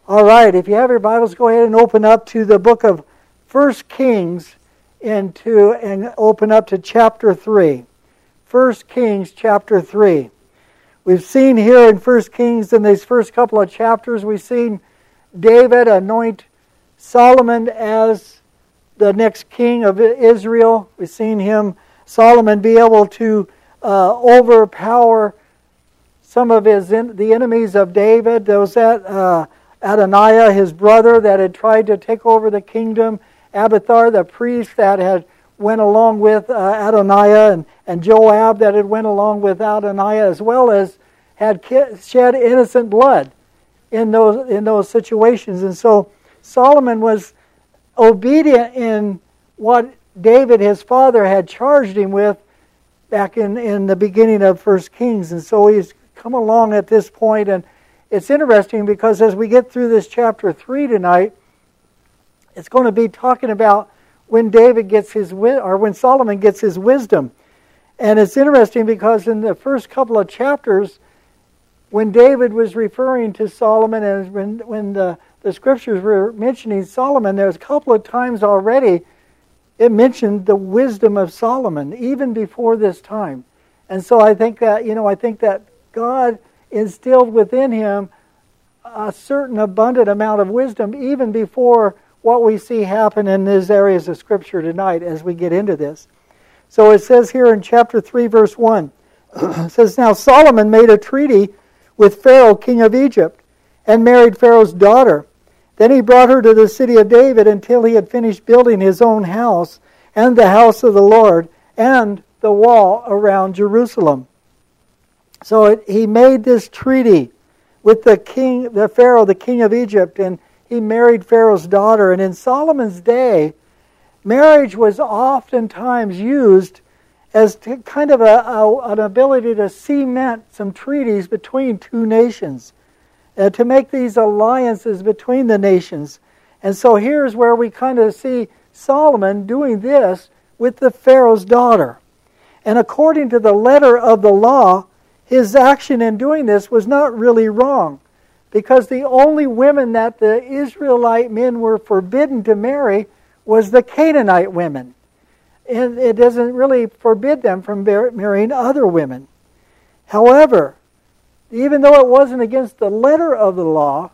All right, if you have your Bibles, go ahead and open up to the book of 1 Kings and open up to chapter 3. 1 Kings chapter 3. We've seen here in 1 Kings in these first couple of chapters, we've seen David anoint Solomon as the next king of Israel. We've seen Solomon, be able to overpower some of the enemies of David. There was that Adoniah, his brother, that had tried to take over the kingdom. Abiathar, the priest, that had went along with Adoniah, and Joab, that had went along with Adoniah, as well as had shed innocent blood in those situations. And so Solomon was obedient in what David, his father, had charged him with back in the beginning of 1 Kings. And so he's come along at this point, and it's interesting because as we get through this chapter 3 tonight, it's going to be talking about when when Solomon gets his wisdom. And it's interesting because in the first couple of chapters, when David was referring to Solomon, and when the scriptures were mentioning Solomon, there's a couple of times already it mentioned the wisdom of Solomon, even before this time. And so I think that God instilled within him a certain abundant amount of wisdom even before what we see happen in these areas of Scripture tonight as we get into this. So it says here in chapter 3, verse 1, it says, "Now Solomon made a treaty with Pharaoh, king of Egypt, and married Pharaoh's daughter. Then he brought her to the city of David until he had finished building his own house and the house of the Lord and the wall around Jerusalem." So he made this treaty with the Pharaoh, the king of Egypt, and he married Pharaoh's daughter. And in Solomon's day, marriage was oftentimes used as kind of an ability to cement some treaties between two nations, to make these alliances between the nations. And so here's where we kind of see Solomon doing this with the Pharaoh's daughter. And according to the letter of the law, his action in doing this was not really wrong, because the only women that the Israelite men were forbidden to marry was the Canaanite women. And it doesn't really forbid them from marrying other women. However, even though it wasn't against the letter of the law,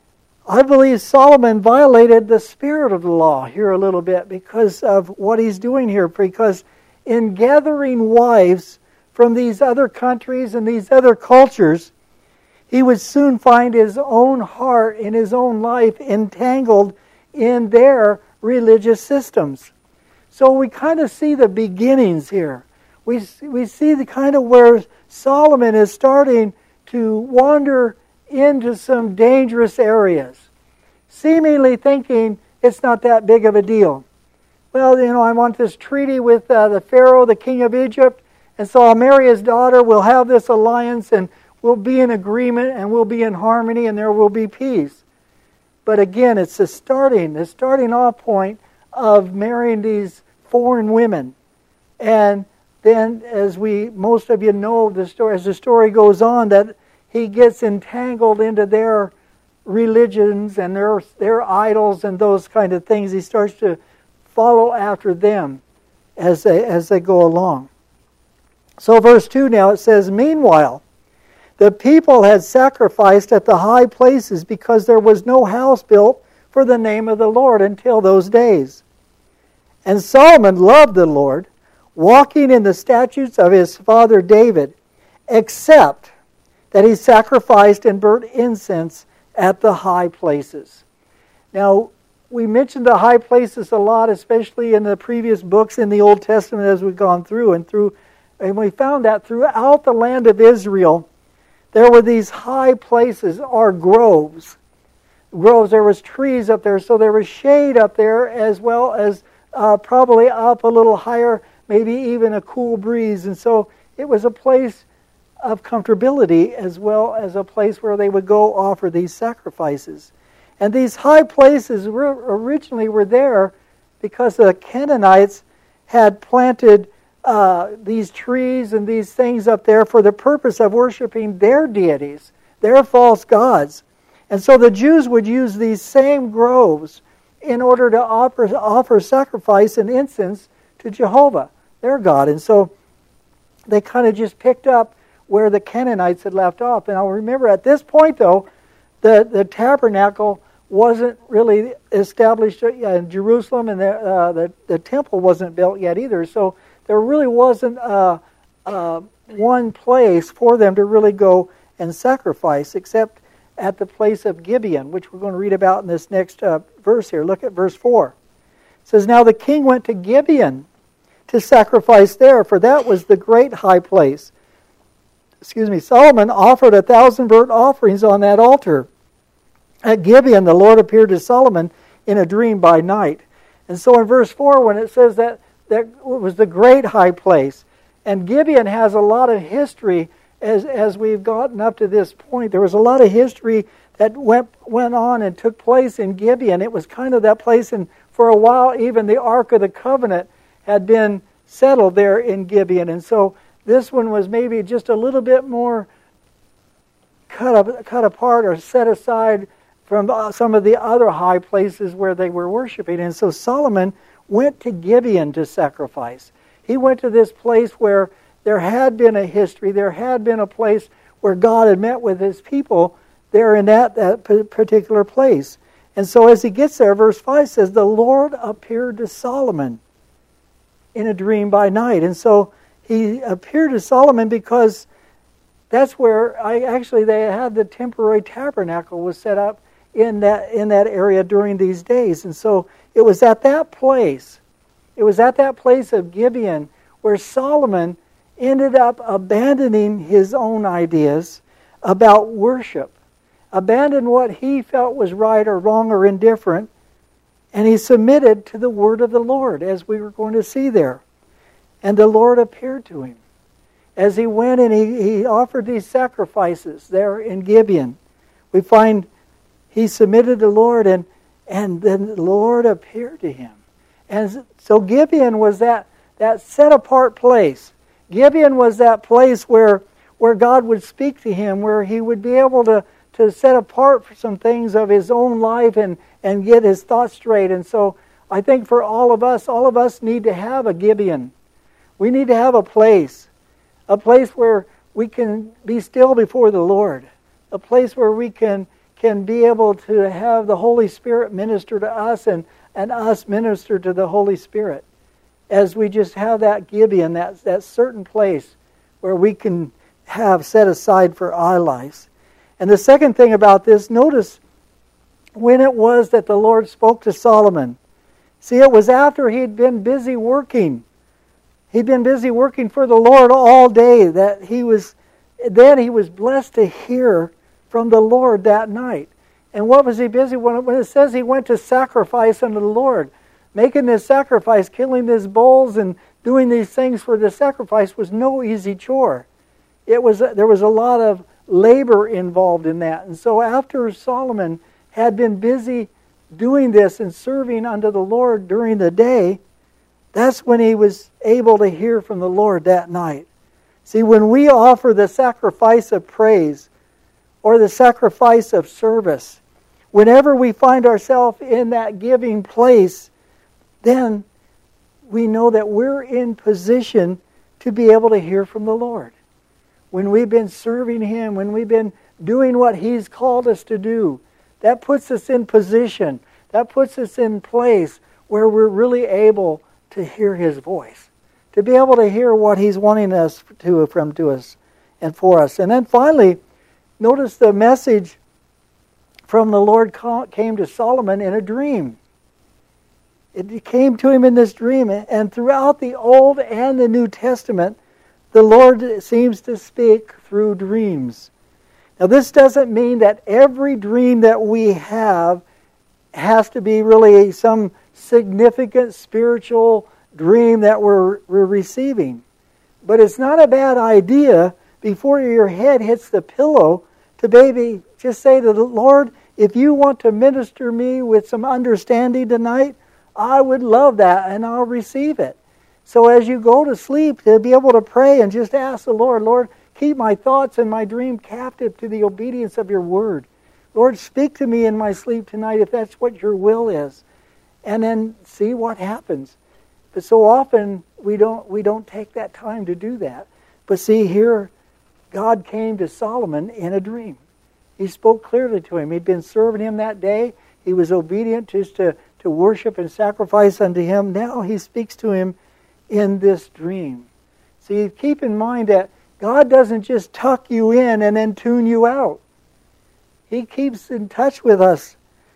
I believe Solomon violated the spirit of the law here a little bit because of what he's doing here. Because in gathering wives from these other countries and these other cultures, he would soon find his own heart and his own life entangled in their religious systems. So we kind of see the beginnings here. We see the kind of where Solomon is starting to wander into some dangerous areas, seemingly thinking it's not that big of a deal. Well, I want this treaty with the Pharaoh, the king of Egypt, and so I'll marry his daughter, we'll have this alliance, and we'll be in agreement, and we'll be in harmony, and there will be peace. But again, it's the starting off point of marrying these foreign women. And then, as most of you know the story, as the story goes on, that he gets entangled into their religions and their idols and those kind of things. He starts to follow after them as they go along. So verse 2 now, it says, "Meanwhile, the people had sacrificed at the high places because there was no house built for the name of the Lord until those days. And Solomon loved the Lord, walking in the statutes of his father David, except that he sacrificed and burnt incense at the high places." Now, we mentioned the high places a lot, especially in the previous books in the Old Testament as we've gone through. And we found that throughout the land of Israel, there were these high places, or groves. Groves, there was trees up there, so there was shade up there, as well as probably up a little higher, maybe even a cool breeze. And so it was a place of comfortability as well as a place where they would go offer these sacrifices. And these high places originally were there because the Canaanites had planted these trees and these things up there for the purpose of worshiping their deities, their false gods. And so the Jews would use these same groves in order to offer sacrifice and incense to Jehovah, their God. And so they kind of just picked up where the Canaanites had left off. And I'll remember at this point, though, the tabernacle wasn't really established in Jerusalem, and the temple wasn't built yet either. So there really wasn't one place for them to really go and sacrifice, except at the place of Gibeon, which we're going to read about in this next verse here. Look at verse 4. It says, "Now the king went to Gibeon to sacrifice there, for that was the great high place." Solomon offered 1,000 burnt offerings on that altar. At Gibeon, the Lord appeared to Solomon in a dream by night. And so in verse 4, when it says that it was the great high place, and Gibeon has a lot of history as we've gotten up to this point. There was a lot of history that went on and took place in Gibeon. It was kind of that place, and for a while even the Ark of the Covenant had been settled there in Gibeon. And so this one was maybe just a little bit more cut apart or set aside from some of the other high places where they were worshiping. And so Solomon went to Gibeon to sacrifice. He went to this place where there had been a history, there had been a place where God had met with His people there in that particular place. And so as he gets there, verse 5 says, "The Lord appeared to Solomon in a dream by night." And so he appeared to Solomon because that's where they had the temporary tabernacle was set up in that area during these days. And so it was at that place of Gibeon where Solomon ended up abandoning his own ideas about worship, abandoned what he felt was right or wrong or indifferent, and he submitted to the word of the Lord, as we were going to see there. And the Lord appeared to him as he went and he offered these sacrifices there in Gibeon. We find he submitted to the Lord, and then the Lord appeared to him. And so Gibeon was that set-apart place. Gibeon was that place where God would speak to him, where he would be able to set apart for some things of his own life and get his thoughts straight. And so I think for all of us need to have a Gibeon. We need to have a place where we can be still before the Lord, a place where we can be able to have the Holy Spirit minister to us and us minister to the Holy Spirit, as we just have that Gibeon, that certain place where we can have set aside for our lives. And the second thing about this, notice when it was that the Lord spoke to Solomon. See, it was after he'd been busy working. He'd been busy working for the Lord all day that he was blessed to hear from the Lord that night. And what was he busy when it says he went to sacrifice unto the Lord? Making this sacrifice, killing these bulls and doing these things for the sacrifice was no easy chore. There was a lot of labor involved in that. And so after Solomon had been busy doing this and serving unto the Lord during the day, that's when he was able to hear from the Lord that night. See, when we offer the sacrifice of praise or the sacrifice of service, whenever we find ourselves in that giving place, then we know that we're in position to be able to hear from the Lord. When we've been serving Him, when we've been doing what He's called us to do, that puts us in position. That puts us in place where we're really able to hear His voice, to be able to hear what He's wanting us to us and for us. And then finally, notice the message from the Lord came to Solomon in a dream. It came to him in this dream, and throughout the Old and the New Testament, the Lord seems to speak through dreams. Now, this doesn't mean that every dream that we have has to be really some significant spiritual dream that we're receiving. But it's not a bad idea before your head hits the pillow to maybe just say to the Lord, if you want to minister me with some understanding tonight, I would love that, and I'll receive it. So as you go to sleep, to be able to pray and just ask the Lord, Lord, keep my thoughts and my dream captive to the obedience of your word. Lord, speak to me in my sleep tonight if that's what your will is. And then see what happens. But so often we don't take that time to do that. But see, here God came to Solomon in a dream. He spoke clearly to him. He'd been serving him that day. He was obedient just to worship and sacrifice unto him. Now he speaks to him in this dream. See, keep in mind that God doesn't just tuck you in and then tune you out. He keeps in touch with us.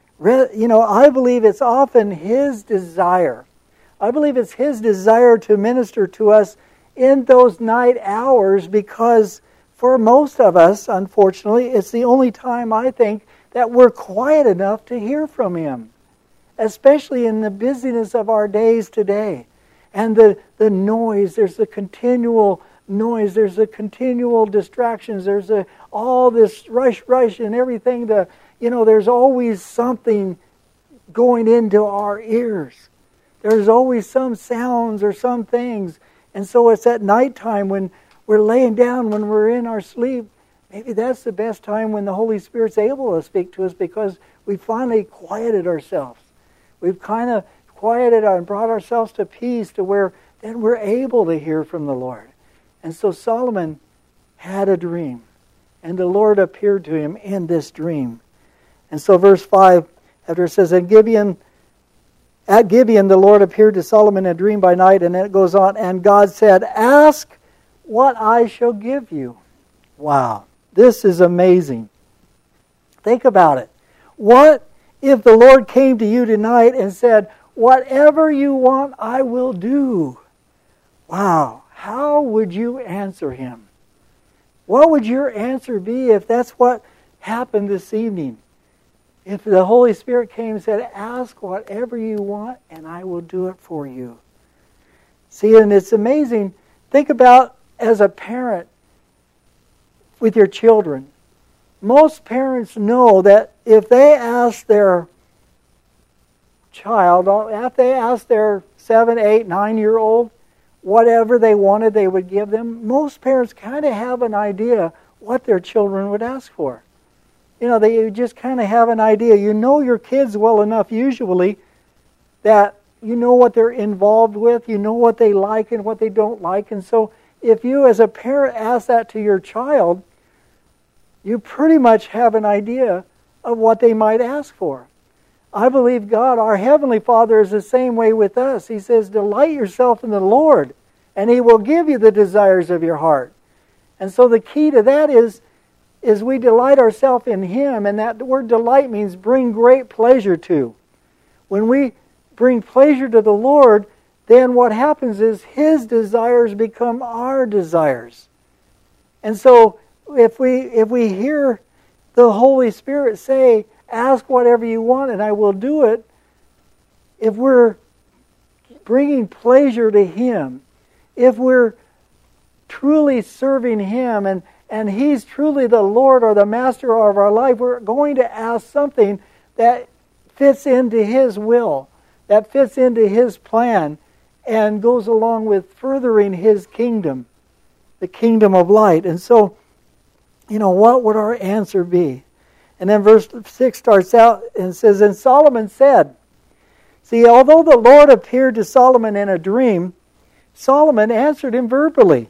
I believe it's often His desire. I believe it's His desire to minister to us in those night hours, because for most of us, unfortunately, it's the only time I think that we're quiet enough to hear from Him, especially in the busyness of our days today. And the noise, there's the continual noise, there's the continual distractions, there's all this rush and everything. There's always something going into our ears. There's always some sounds or some things. And so it's at nighttime when we're laying down, when we're in our sleep, maybe that's the best time when the Holy Spirit's able to speak to us, because we finally quieted ourselves. We've kind of quieted and brought ourselves to peace to where then we're able to hear from the Lord. And so Solomon had a dream, and the Lord appeared to him in this dream. And so verse 5, after it says, At Gibeon the Lord appeared to Solomon in a dream by night, and then it goes on, and God said, Ask what I shall give you. Wow, this is amazing. Think about it. What if the Lord came to you tonight and said, Whatever you want, I will do? Wow, how would you answer Him? What would your answer be if that's what happened this evening? If the Holy Spirit came and said, Ask whatever you want and I will do it for you. See, and it's amazing. Think about as a parent with your children. Most parents know that if they ask their child, if they ask their 7, 8, 9-year-old whatever they wanted, they would give them. Most parents kind of have an idea what their children would ask for. They just kind of have an idea. You know your kids well enough usually that you know what they're involved with, you know what they like and what they don't like. And so if you as a parent ask that to your child, you pretty much have an idea of what they might ask for. I believe God, our Heavenly Father, is the same way with us. He says, delight yourself in the Lord, and He will give you the desires of your heart. And so the key to that is we delight ourselves in Him, and that word delight means bring great pleasure to. When we bring pleasure to the Lord, then what happens is His desires become our desires. And so if we hear the Holy Spirit say, ask whatever you want and I will do it, if we're bringing pleasure to Him, if we're truly serving Him and He's truly the Lord or the Master of our life, we're going to ask something that fits into His will, that fits into His plan, and goes along with furthering His kingdom, the kingdom of light. And so, what would our answer be? And then verse 6 starts out and says, And Solomon said, see, although the Lord appeared to Solomon in a dream, Solomon answered him verbally.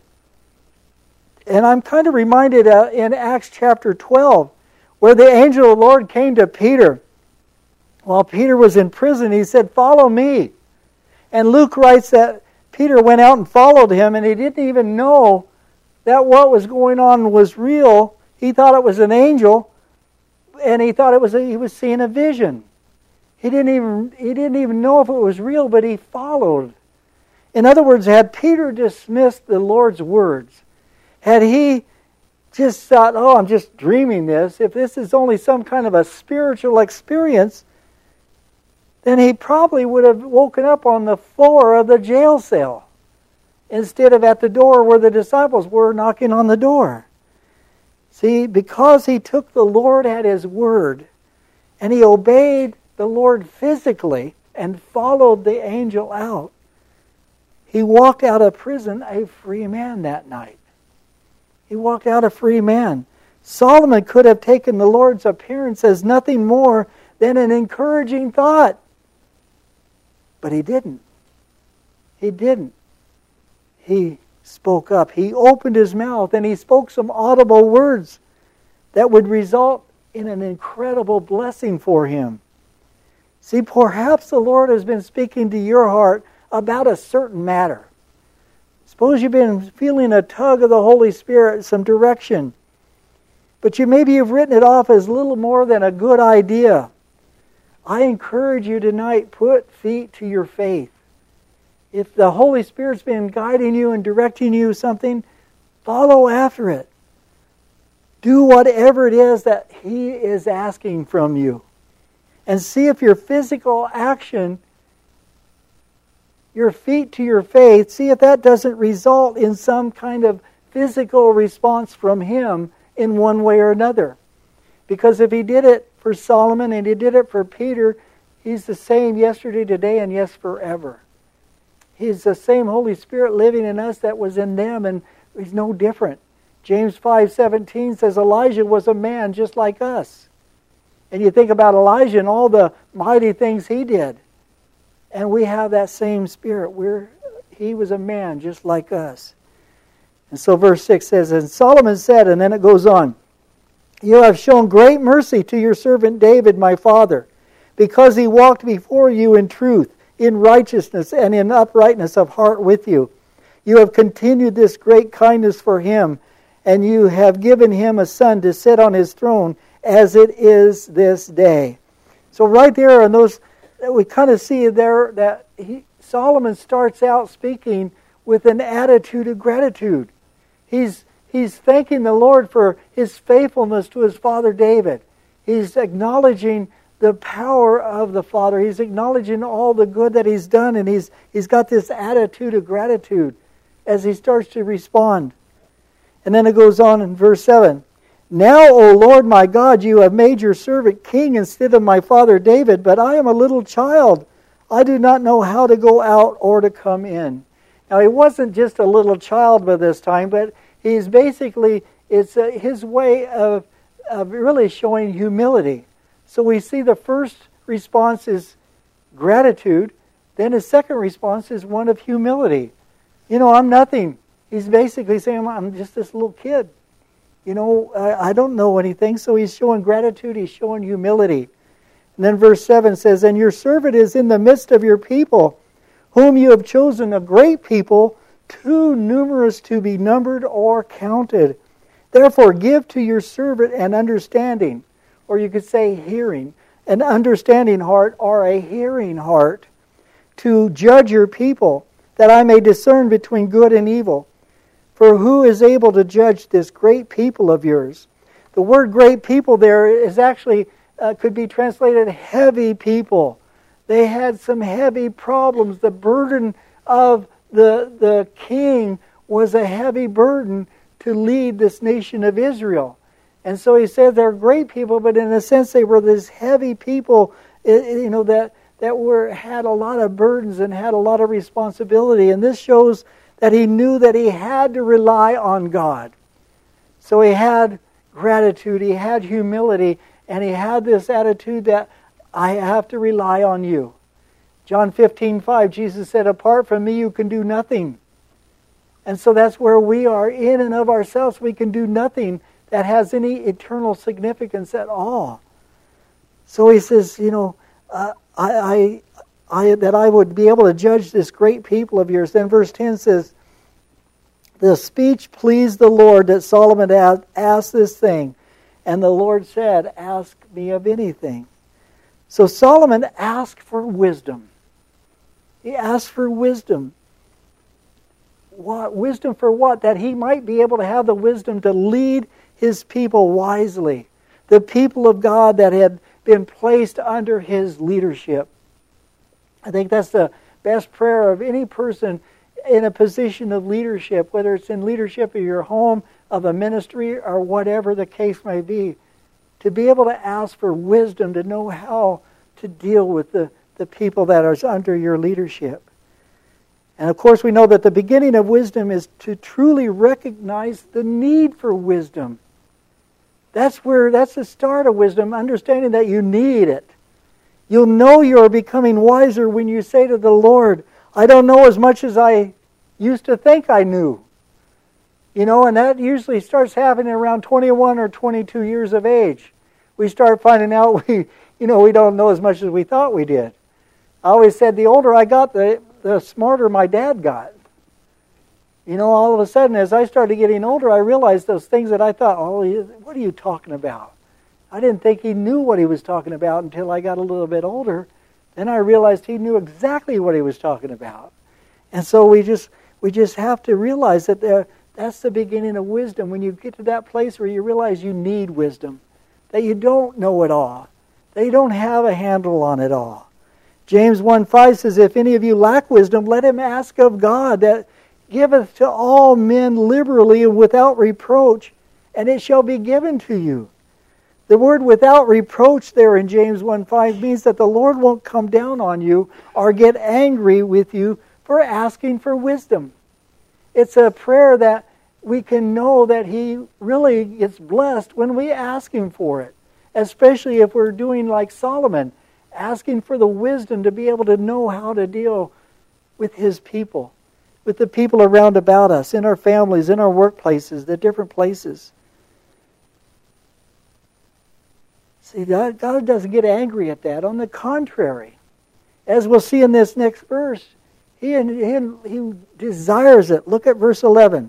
And I'm kind of reminded in Acts chapter 12, where the angel of the Lord came to Peter. While Peter was in prison, he said, Follow me. And Luke writes that Peter went out and followed him, and he didn't even know that what was going on was real. He thought it was an angel, and he thought he was seeing a vision. He didn't even know if it was real, but he followed. In other words, had Peter dismissed the Lord's words, had he just thought, I'm just dreaming this, if this is only some kind of a spiritual experience, then he probably would have woken up on the floor of the jail cell instead of at the door where the disciples were knocking on the door. See, because he took the Lord at His word and he obeyed the Lord physically and followed the angel out, he walked out of prison a free man that night. He walked out a free man. Solomon could have taken the Lord's appearance as nothing more than an encouraging thought. But he didn't. He didn't. He spoke up. He opened his mouth and he spoke some audible words that would result in an incredible blessing for him. See, perhaps the Lord has been speaking to your heart about a certain matter. Suppose you've been feeling a tug of the Holy Spirit, some direction. But maybe you've written it off as little more than a good idea. I encourage you tonight, put feet to your faith. If the Holy Spirit's been guiding you and directing you something, follow after it. Do whatever it is that He is asking from you. And see if your physical action, your feet to your faith, see if that doesn't result in some kind of physical response from Him in one way or another. Because if He did it for Solomon and He did it for Peter, He's the same yesterday, today, and yes, forever. He's the same Holy Spirit living in us that was in them, and He's no different. James 5:17 says Elijah was a man just like us. And you think about Elijah and all the mighty things he did. And we have that same spirit. He was a man just like us. And so verse 6 says, and Solomon said, and then it goes on, you have shown great mercy to your servant David, my father, because he walked before you in truth, in righteousness, and in uprightness of heart with you. You have continued this great kindness for him, and you have given him a son to sit on his throne, as it is this day. So right there in those, we kind of see there that Solomon starts out speaking with an attitude of gratitude. He's thanking the Lord for His faithfulness to his father David. He's acknowledging the power of the Father. He's acknowledging all the good that He's done, and he's got this attitude of gratitude as he starts to respond. And then it goes on in verse 7. Now, O Lord my God, you have made your servant king instead of my father David, but I am a little child. I do not know how to go out or to come in. Now, he wasn't just a little child by this time, but he's basically, it's his way of really showing humility. So we see the first response is gratitude, then his second response is one of humility. I'm nothing. He's basically saying, I'm just this little kid. I don't know anything. So he's showing gratitude, he's showing humility. And then verse 7 says, and your servant is in the midst of your people, whom you have chosen, a great people, too numerous to be numbered or counted. Therefore give to your servant an understanding, or you could say hearing, an understanding heart or a hearing heart, to judge your people, that I may discern between good and evil. For who is able to judge this great people of yours? The word great people there is actually, could be translated heavy people. They had some heavy problems. The burden of the king was a heavy burden to lead this nation of Israel. And so he said they're great people, but in a sense they were this heavy people, that had a lot of burdens and had a lot of responsibility. And this shows that he knew that he had to rely on God. So he had gratitude, he had humility, and he had this attitude that I have to rely on you. John 15:5, Jesus said, apart from me you can do nothing. And so that's where we are. In and of ourselves we can do nothing that has any eternal significance at all. So he says, that I would be able to judge this great people of yours. Then verse 10 says, the speech pleased the Lord that Solomon asked this thing. And the Lord said, ask me of anything. So Solomon asked for wisdom. He asked for wisdom. What? Wisdom for what? That he might be able to have the wisdom to lead his people wisely. The people of God that had been placed under his leadership. I think that's the best prayer of any person in a position of leadership, whether it's in leadership of your home, of a ministry, or whatever the case may be. To be able to ask for wisdom, to know how to deal with the people that are under your leadership. And of course we know that the beginning of wisdom is to truly recognize the need for wisdom. That's the start of wisdom, understanding that you need it. You'll know you're becoming wiser when you say to the Lord, I don't know as much as I used to think I knew. And that usually starts happening around 21 or 22 years of age. We start finding out we don't know as much as we thought we did. I always said the older I got, the smarter my dad got. All of a sudden, as I started getting older, I realized those things that I thought, what are you talking about? I didn't think he knew what he was talking about until I got a little bit older. Then I realized he knew exactly what he was talking about. And so we just have to realize that that's the beginning of wisdom. When you get to that place where you realize you need wisdom, that you don't know it all, that you don't have a handle on it all. James 1:5 says, if any of you lack wisdom, let him ask of God, that giveth to all men liberally and without reproach, and it shall be given to you. The word without reproach there in James 1:5 means that the Lord won't come down on you or get angry with you for asking for wisdom. It's a prayer that we can know that He really gets blessed when we ask Him for it, especially if we're doing like Solomon, asking for the wisdom to be able to know how to deal with His people, with the people around about us, in our families, in our workplaces, the different places. See, God doesn't get angry at that. On the contrary, as we'll see in this next verse, He desires it. Look at verse 11.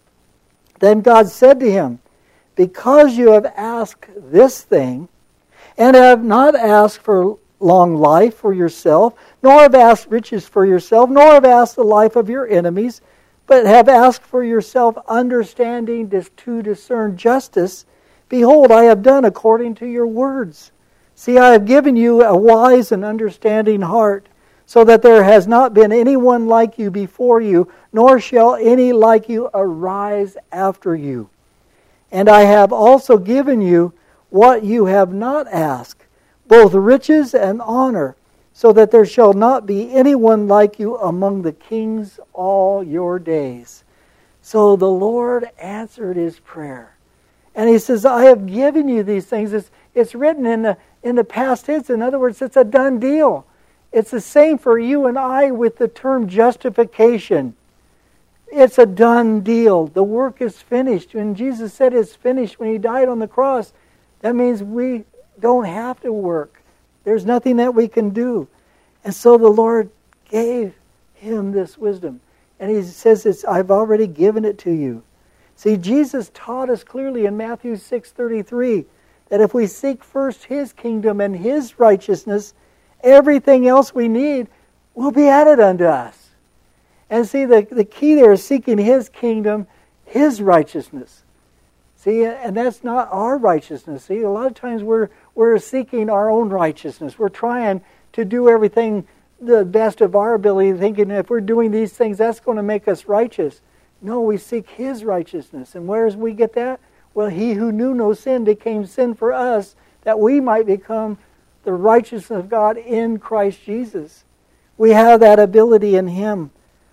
Then God said to him, because you have asked this thing, and have not asked for long life for yourself, nor have asked riches for yourself, nor have asked the life of your enemies, but have asked for yourself understanding to discern justice, behold, I have done according to your words. See, I have given you a wise and understanding heart, so that there has not been anyone like you before you, nor shall any like you arise after you. And I have also given you what you have not asked, both riches and honor, so that there shall not be anyone like you among the kings all your days. So the Lord answered his prayer. And He says, I have given you these things. It's written in the past tense. In other words, it's a done deal. It's the same for you and I with the term justification. It's a done deal. The work is finished. When Jesus said it's finished when He died on the cross, that means we don't have to work. There's nothing that we can do. And so the Lord gave him this wisdom. And He says, I've already given it to you. See, Jesus taught us clearly in Matthew 6:33 that if we seek first His kingdom and His righteousness, everything else we need will be added unto us. And see, the key there is seeking His kingdom, His righteousness. See, and that's not our righteousness. See, a lot of times we're seeking our own righteousness. We're trying to do everything the best of our ability, thinking if we're doing these things, that's going to make us righteous. No, we seek His righteousness. And where does we get that? Well, He who knew no sin became sin for us, that we might become the righteousness of God in Christ Jesus. We have that ability in Him.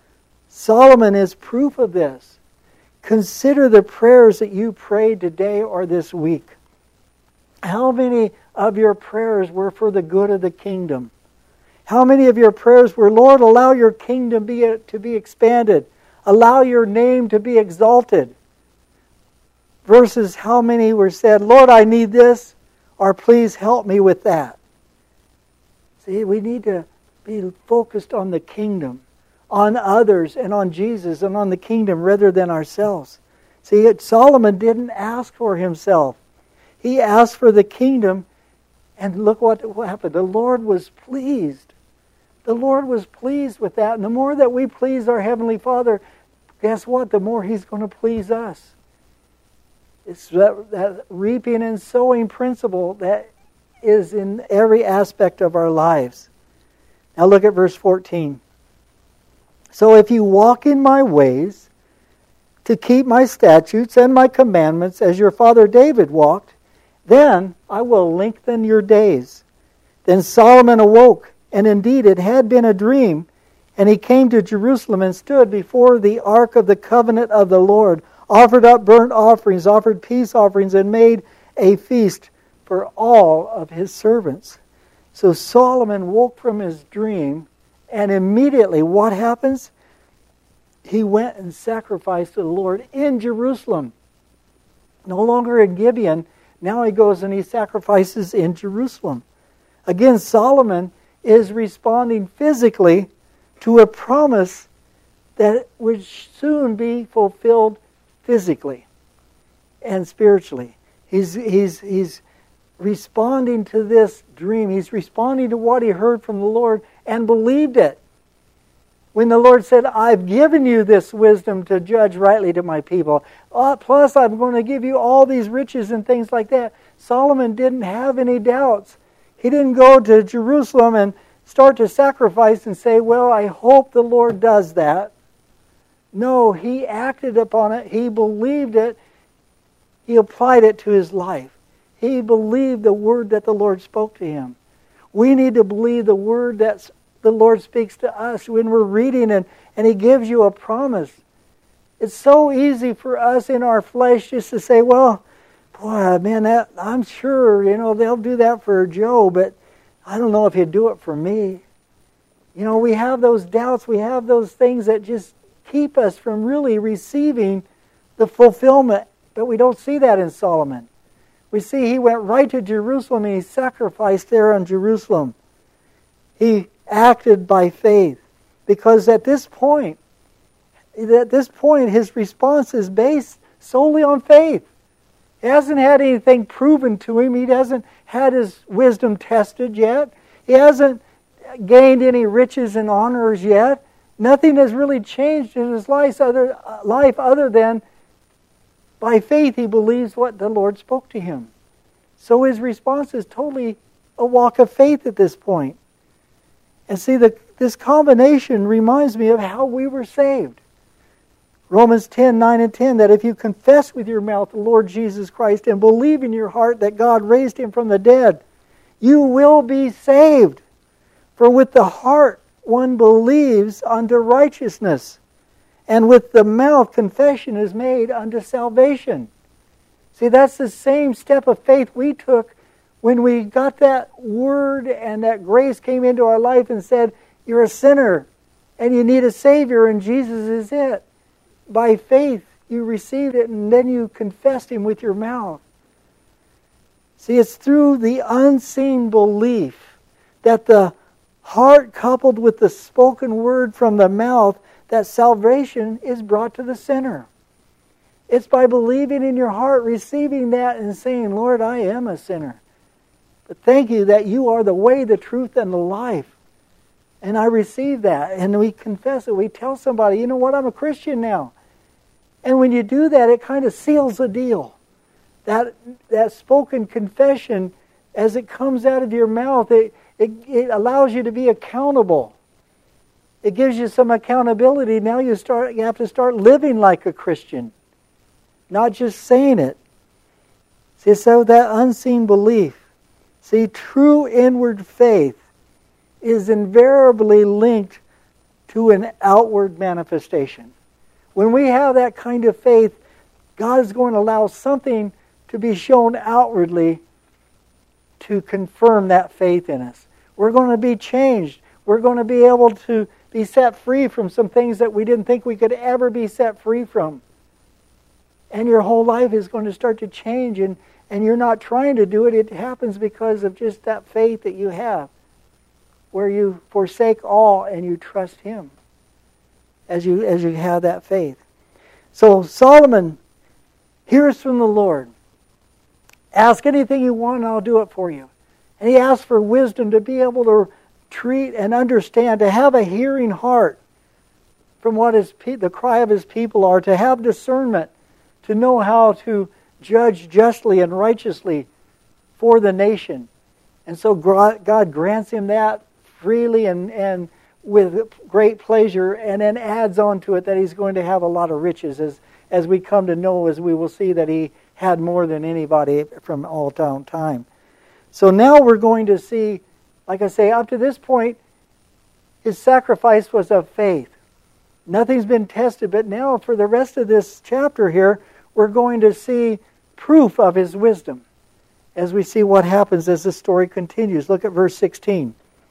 Solomon is proof of this. Consider the prayers that you prayed today or this week. How many of your prayers were for the good of the kingdom? How many of your prayers were, Lord, allow your kingdom to be expanded. Allow your name to be exalted. Versus how many were said, Lord, I need this, or please help me with that. See, we need to be focused on the kingdom, on others, and on Jesus, and on the kingdom rather than ourselves. See, Solomon didn't ask for himself. He asked for the kingdom, and look what happened. The Lord was pleased. The Lord was pleased with that. And the more that we please our Heavenly Father, guess what? The more He's going to please us. It's that reaping and sowing principle that is in every aspect of our lives. Now look at verse 14. So if you walk in my ways, to keep my statutes and my commandments as your father David walked, then I will lengthen your days. Then Solomon awoke, and indeed it had been a dream, and he came to Jerusalem and stood before the ark of the covenant of the Lord, offered up burnt offerings, offered peace offerings, and made a feast for all of his servants. So Solomon woke from his dream, and immediately what happens? He went and sacrificed to the Lord in Jerusalem. No longer in Gibeon. Now he goes and he sacrifices in Jerusalem. Again, Solomon is responding physically to a promise that would soon be fulfilled physically and spiritually. He's responding to this dream. He's responding to what he heard from the Lord and believed it. When the Lord said, I've given you this wisdom to judge rightly to my people, plus I'm going to give you all these riches and things like that, Solomon didn't have any doubts. He didn't go to Jerusalem and start to sacrifice and say, well, I hope the Lord does that. No, he acted upon it. He believed it. He applied it to his life. He believed the word that the Lord spoke to him. We need to believe the word that the Lord speaks to us when we're reading and he gives you a promise. It's so easy for us in our flesh just to say, well, boy, man, I'm sure, they'll do that for Joe, but I don't know if he'd do it for me. We have those doubts. We have those things that just keep us from really receiving the fulfillment. But we don't see that in Solomon. We see he went right to Jerusalem and he sacrificed there in Jerusalem. He acted by faith because at this point his response is based solely on faith. He hasn't had anything proven to him. He hasn't had his wisdom tested yet. He hasn't gained any riches and honors yet. Nothing has really changed in his life other than by faith he believes what the Lord spoke to him. So his response is totally a walk of faith at this point. And see, this combination reminds me of how we were saved. Romans 10:9 and 10, that if you confess with your mouth the Lord Jesus Christ and believe in your heart that God raised him from the dead, you will be saved. For with the heart one believes unto righteousness, and with the mouth confession is made unto salvation. See, that's the same step of faith we took when we got that word and that grace came into our life and said, you're a sinner and you need a Savior and Jesus is it. By faith you received it and then you confessed him with your mouth. See, it's through the unseen belief that the heart coupled with the spoken word from the mouth that salvation is brought to the sinner. It's by believing in your heart, receiving that and saying, Lord, I am a sinner. But thank you that you are the way, the truth, and the life. And I receive that. And we confess it. We tell somebody, you know what, I'm a Christian now. And when you do that, it kind of seals the deal. That spoken confession, as it comes out of your mouth, it allows you to be accountable. It gives you some accountability. Now you have to start living like a Christian, not just saying it. See, so that unseen belief. See, true inward faith is invariably linked to an outward manifestation. When we have that kind of faith, God is going to allow something to be shown outwardly to confirm that faith in us. We're going to be changed. We're going to be able to be set free from some things that we didn't think we could ever be set free from. And your whole life is going to start to change, and you're not trying to do it. It happens because of just that faith that you have, where you forsake all and you trust him as you have that faith. So Solomon hears from the Lord. Ask anything you want and I'll do it for you. And he asks for wisdom to be able to treat and understand, to have a hearing heart from what the cry of his people are, to have discernment, to know how to judge justly and righteously for the nation. And so God grants him that freely and with great pleasure, and then adds on to it that he's going to have a lot of riches, as we come to know, as we will see that he had more than anybody from all time. So now we're going to see, like I say, up to this point, his sacrifice was of faith. Nothing's been tested, but now for the rest of this chapter here, we're going to see proof of his wisdom. as we see what happens as the story continues. Look at verse 16.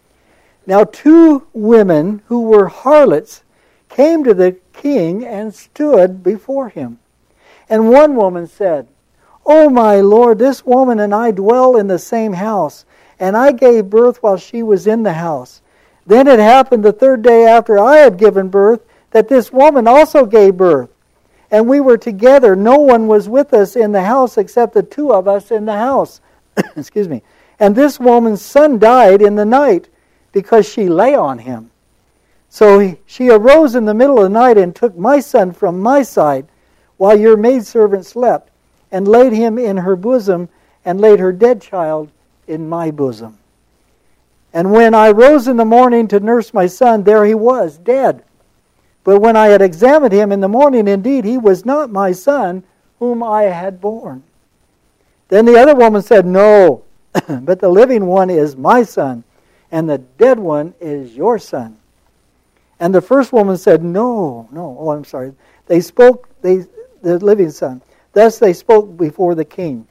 Now 2 women who were harlots came to the king and stood before him. And one woman said, "O my lord, this woman and I dwell in the same house, and I gave birth while she was in the house. Then it happened the 3rd day after I had given birth that this woman also gave birth. And we were together. No one was with us in the house except the 2 of us in the house." Excuse me. "And this woman's son died in the night because she lay on him. So she arose in the middle of the night and took my son from my side while your maidservant slept, and laid him in her bosom, and laid her dead child in my bosom. And when I rose in the morning to nurse my son, there he was, dead. But when I had examined him in the morning, indeed, he was not my son, whom I had born." Then the other woman said, "No, but the living one is my son, and the dead one is your son." And the first woman said, "No, no." Oh, I'm sorry. The living son. Thus they spoke before the king.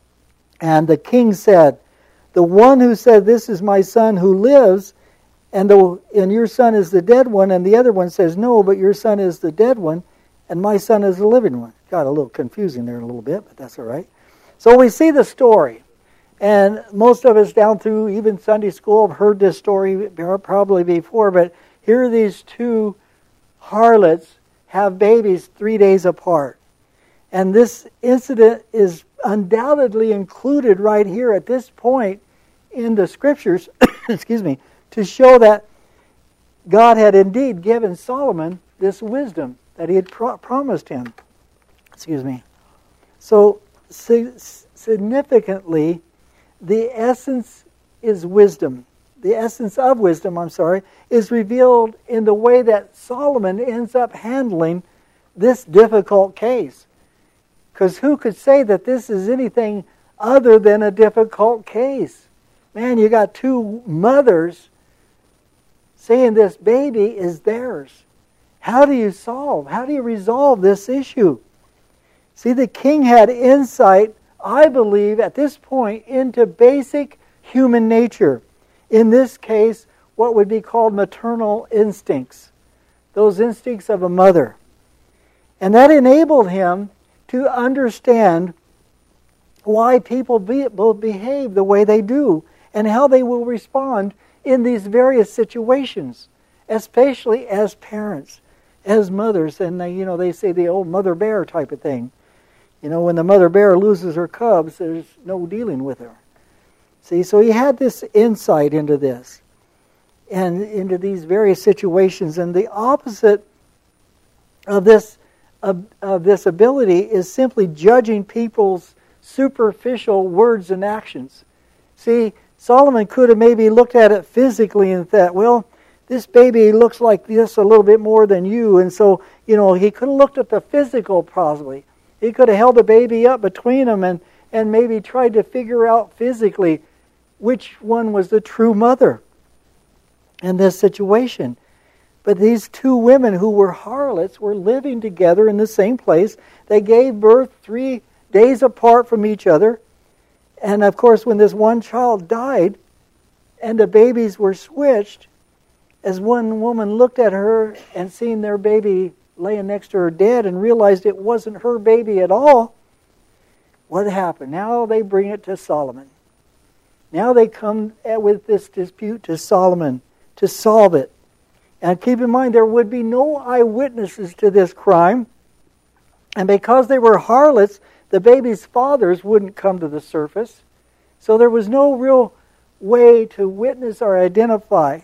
And the king said, "The one who said, 'This is my son who lives,' and your son is the dead one," and the other one says, "No, but your son is the dead one, and my son is the living one." Got a little confusing there a little bit, but that's all right. So we see the story. And most of us down through even Sunday school have heard this story probably before, but here these 2 harlots have babies 3 days apart. And this incident is undoubtedly included right here at this point in the Scriptures, excuse me, to show that God had indeed given Solomon this wisdom that he had promised him. Excuse me. So significantly, the essence is wisdom. The essence of wisdom, is revealed in the way that Solomon ends up handling this difficult case. Because who could say that this is anything other than a difficult case? Man, you got 2 mothers saying this baby is theirs. How do you resolve this issue? See, the king had insight, I believe, at this point into basic human nature. In this case, what would be called maternal instincts. Those instincts of a mother. And that enabled him to understand why people will behave the way they do and how they will respond in these various situations, especially as parents, as mothers. And they say the old mother bear type of thing. When the mother bear loses her cubs, there's no dealing with her. See, so he had this insight into this and into these various situations. And the opposite of this ability is simply judging people's superficial words and actions. See, Solomon could have maybe looked at it physically and thought, well, this baby looks like this a little bit more than you. And so, he could have looked at the physical possibly. He could have held the baby up between them and maybe tried to figure out physically which one was the true mother in this situation. But these 2 women who were harlots were living together in the same place. They gave birth 3 days apart from each other. And of course, when this one child died and the babies were switched, as one woman looked at her and seen their baby laying next to her dead and realized it wasn't her baby at all, what happened? Now they bring it to Solomon. Now they come with this dispute to Solomon to solve it. And keep in mind, there would be no eyewitnesses to this crime. And because they were harlots, the baby's fathers wouldn't come to the surface. So there was no real way to witness or identify.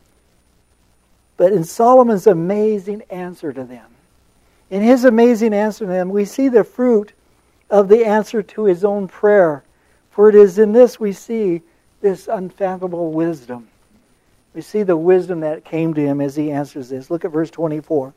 But in Solomon's amazing answer to them, in his amazing answer to them, we see the fruit of the answer to his own prayer. For it is in this we see this unfathomable wisdom. We see the wisdom that came to him as he answers this. Look at verse 24.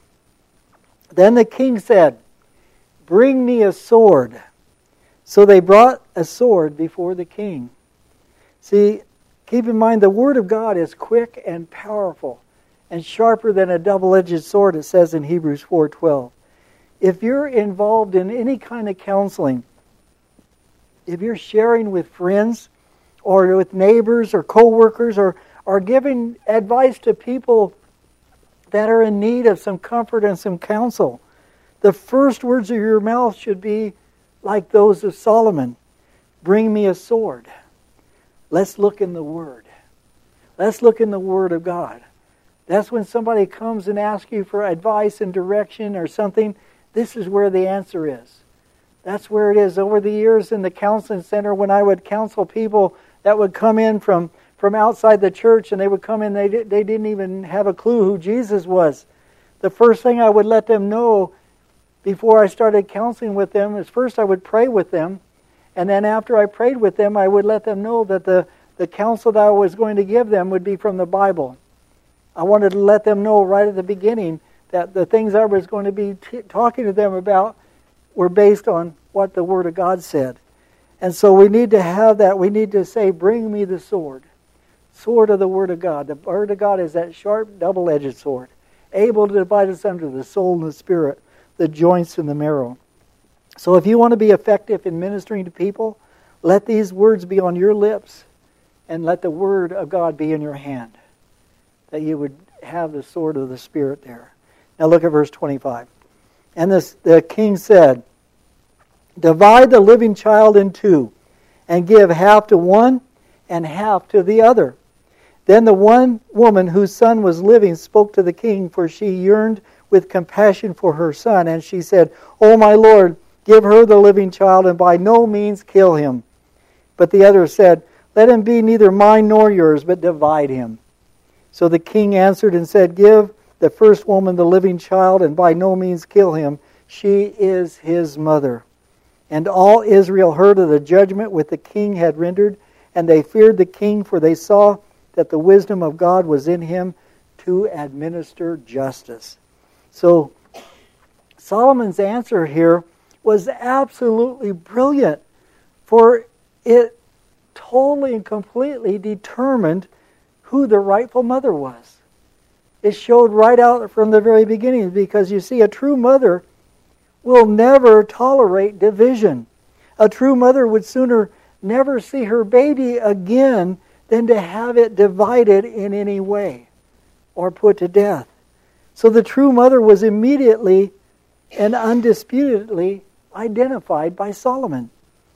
Then the king said, "Bring me a sword." So they brought a sword before the king. See, keep in mind the Word of God is quick and powerful and sharper than a double-edged sword, it says in Hebrews 4:12. If you're involved in any kind of counseling, if you're sharing with friends or with neighbors or co-workers or giving advice to people that are in need of some comfort and some counsel, the first words of your mouth should be like those of Solomon. Bring me a sword. Let's look in the Word. Let's look in the Word of God. That's when somebody comes and asks you for advice and direction or something, this is where the answer is. That's where it is. Over the years in the counseling center, when I would counsel people that would come in from outside the church, and they would come in, they didn't even have a clue who Jesus was. The first thing I would let them know before I started counseling with them is first I would pray with them, and then after I prayed with them, I would let them know that the counsel that I was going to give them would be from the Bible. I wanted to let them know right at the beginning that the things I was going to be talking to them about were based on what the Word of God said. And so we need to have that. We need to say, bring me the sword. Sword of the Word of God. The Word of God is that sharp, double-edged sword, able to divide us under the soul and the spirit, the joints and the marrow. So if you want to be effective in ministering to people, let these words be on your lips and let the Word of God be in your hand, that you would have the sword of the Spirit there. Now look at verse 25. And the king said, divide the living child in two, and give half to one and half to the other. Then the one woman whose son was living spoke to the king, for she yearned with compassion for her son. And she said, O my lord, give her the living child, and by no means kill him. But the other said, let him be neither mine nor yours, but divide him. So the king answered and said, give the first woman the living child, and by no means kill him. She is his mother. And all Israel heard of the judgment which the king had rendered, and they feared the king, for they saw that the wisdom of God was in him to administer justice. So Solomon's answer here was absolutely brilliant, for it totally and completely determined who the rightful mother was. It showed right out from the very beginning, because you see, a true mother will never tolerate division. A true mother would sooner never see her baby again than to have it divided in any way or put to death. So the true mother was immediately and undisputedly identified by Solomon.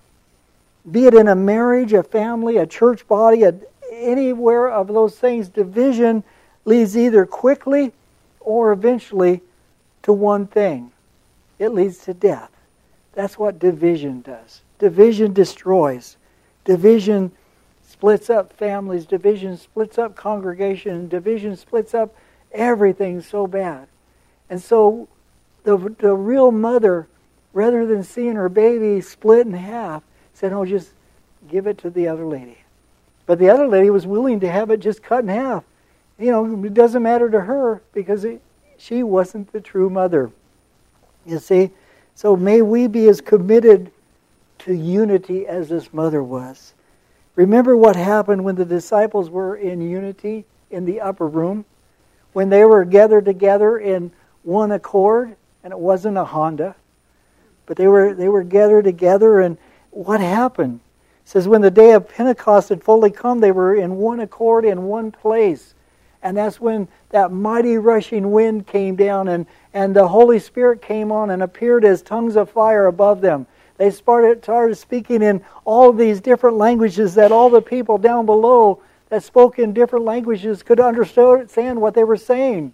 Be it in a marriage, a family, a church body, anywhere of those things, division leads either quickly or eventually to one thing. It leads to death. That's what division does. Division destroys. Division splits up families. Division splits up congregations. Division splits up everything so bad. And so the real mother, rather than seeing her baby split in half, said, oh, just give it to the other lady. But the other lady was willing to have it just cut in half. You know, it doesn't matter to her because she wasn't the true mother. You see? So may we be as committed to unity as this mother was. Remember what happened when the disciples were in unity in the upper room? When they were gathered together in one accord, and it wasn't a Honda, but they were gathered together, and what happened? It says when the day of Pentecost had fully come, they were in one accord in one place. And that's when that mighty rushing wind came down, and the Holy Spirit came on and appeared as tongues of fire above them. They started speaking in all of these different languages that all the people down below that spoke in different languages could understand what they were saying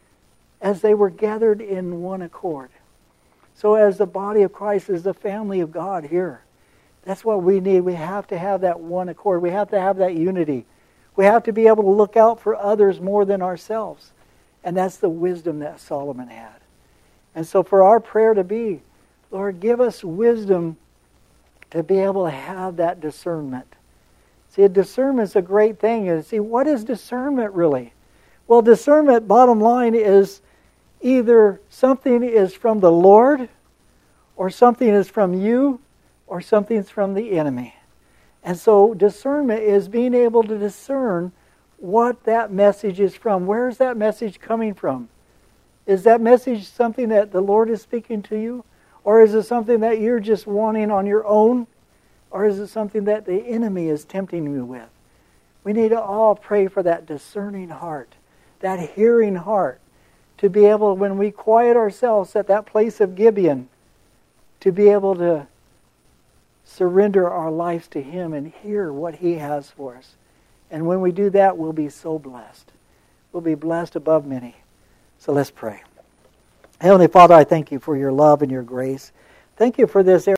as they were gathered in one accord. So as the body of Christ, as the family of God here, that's what we need. We have to have that one accord. We have to have that unity. We have to be able to look out for others more than ourselves. And that's the wisdom that Solomon had. And so for our prayer to be, Lord, give us wisdom to be able to have that discernment. See, discernment's a great thing. And see, what is discernment really? Well, discernment, bottom line, is either something is from the Lord, or something is from you, or something's from the enemy. And so discernment is being able to discern what that message is from. Where is that message coming from? Is that message something that the Lord is speaking to you? Or is it something that you're just wanting on your own? Or is it something that the enemy is tempting me with? We need to all pray for that discerning heart, that hearing heart, to be able, when we quiet ourselves at that place of Gibeon, to be able to surrender our lives to Him and hear what He has for us. And when we do that, we'll be so blessed. We'll be blessed above many. So let's pray. Heavenly Father, I thank You for Your love and Your grace. Thank You for this